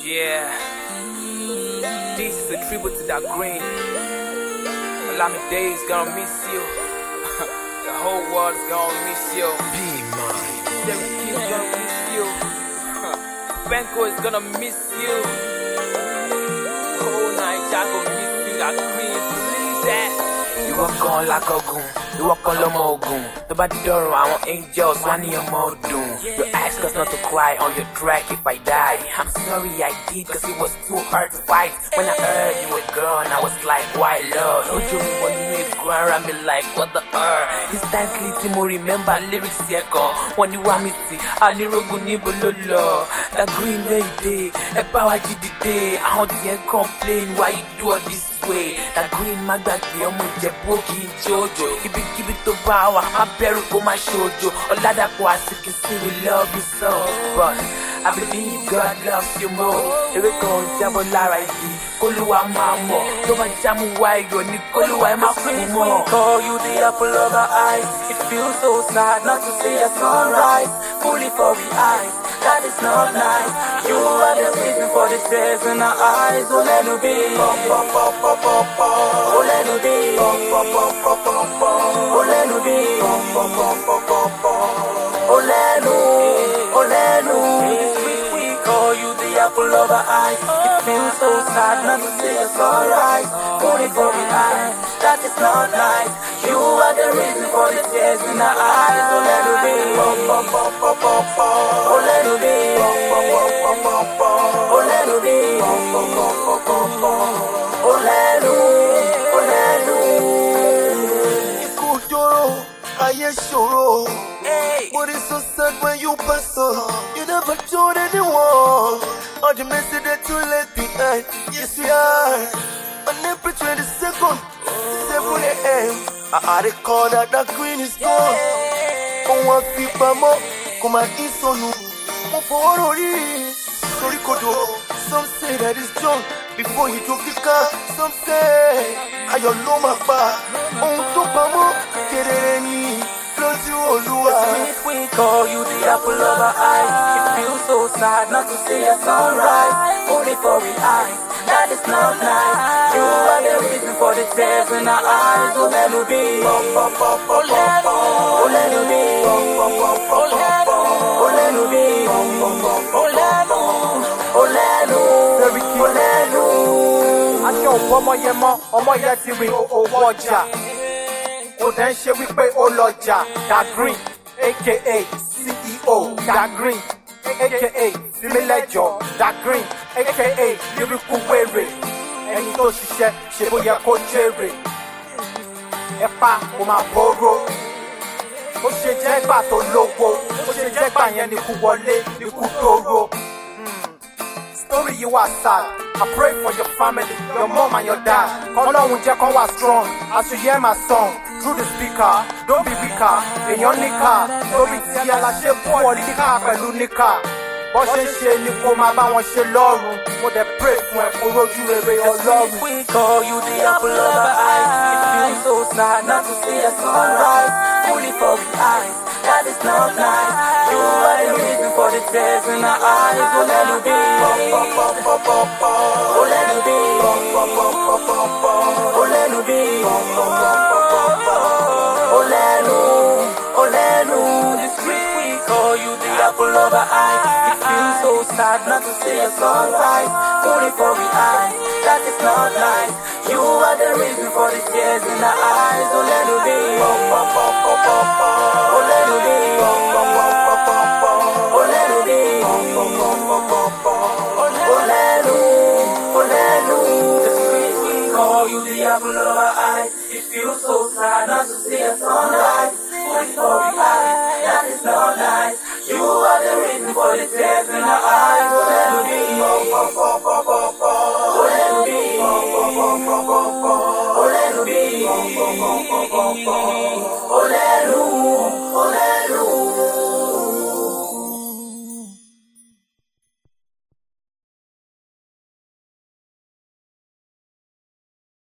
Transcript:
Yeah, this is a tribute to that green. Olamide is gonna miss you. The whole world is gonna miss you. Be mine. Everything is gonna miss you. Benko is gonna miss you. The whole night, y'all gonna miss you. That green, believe that. You walk on like a goon. You walk on lomo goon. Nobody don't I want angels, one in your mode doom. You ask us not to cry on your track if I die. I'm sorry I did, cause it was too hard to fight. When I heard you were gone, I was like, why love? Don't you when you make ground and be like, what the Instantly, Timo remember lyrics here gone. When you want me to, I need to go nibo lolo. That green lady, a power day. I want to complain why you do all this way. That green magnet be on my jeboki jojo. Keep it to power, I bury for my shoujo. All that was you can see we love you so. But I believe God loves you more. Here we go, Jabola right here. Koluwa mamo, Toma Jamu Waigo, Nikoluwa Makumo. Call you the apple of our eyes. It feels so sad not to see a sunrise. Fully for the eyes, that is not nice. You are the reason for the tears in our eyes. Oh, let it be. Oh, let it be. Oh, let it be. Oh, let it be. Call you the apple of our eyes. It feels so sad not to see us sunrise. Fully for the eyes, that is not nice. You are the reason for the tears in our eyes. Oh, let it be. Oh, let it be. Oh, let it be. Oh, let it. Kudoro, Ayeshoro. But it's so sad when you pass on. You never told anyone. All the message that you left behind. Yes, we are. On April 22nd, 7 a.m. I recall that the green is gone. On one feet, Bamo, come and eat so new. Sorry, Kodo. Some say that it's John before he drove the car. Some say, I don't know my bar. On top, Bamo, get it. If we call you the apple of our eyes, it feels so sad not to see a sunrise. Only for the eyes, that is not nice. You are the reason for the tears in our eyes. Oh, let it be. Oh, let it be. Oh, let it be. Ọmọ yẹ ti rí owó ọjà. Ó dẹ̀ ń ṣe wípé ó lọ́jà. Da Green aka CEO Da Green aka Fimilẹ́jọ Da Green aka Lyrical Wèrè. Ẹni tó ṣiṣẹ́ ṣe bó yẹ kó jèrè. Ẹ̀pà kò máa bóró. Ó ṣe jẹ́ gbà tó lówó. Ó ṣe jẹ́ gbà yẹn ní kú wọlé ní kú dóró. Story you are sad. I pray for your family, your mom and your dad. Ọlọ́run jẹ́ kán wà strong as you hear my song through the speaker. Don't be weaker, èèyàn níkà. Lórí tí aláṣẹ fún ọ níkà pẹ̀lú níkà. Bọ́ ṣe ń ṣe ni kó máa bá wọn ṣe lọ́rùn. Mo dẹ̀ pray fún ẹ kó rójú rere Ọlọ́run. If we call you the apple of our eyes, it feels so sad not to see a sunrise. Fully for the eyes, that is not nice. You are the reason for the tears in our eyes. Oh, let it be. Oh, let it be. Oh, let it be. Oh, let it. The street we call you the apple of our eyes. It feels so sad not to see a sunrise. Fully for the eyes, that is not nice. You are the reason for the tears in our eyes. Oh, let it be. Oh, let it be. Oh, let it be. The street we call you the apple of our eyes. It feels so sad not to see a sunrise. Fully for the eyes, that is not nice. You are the reason for the tears in our eyes. Oh, let it be. Oh, let it be. Oh, let it be. Oh,